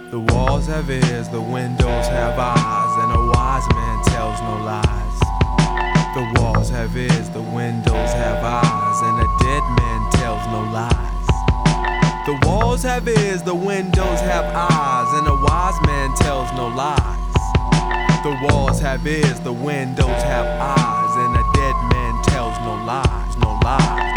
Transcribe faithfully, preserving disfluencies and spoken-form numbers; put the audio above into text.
The walls have ears, the windows have eyes, and a wise man tells no lies. The walls have ears, the windows have eyes, and a dead man tells no lies. The walls have ears, the windows have eyes, and a wise man tells no lies. The walls have ears, the windows have eyes, and a dead man tells no lies, no lies.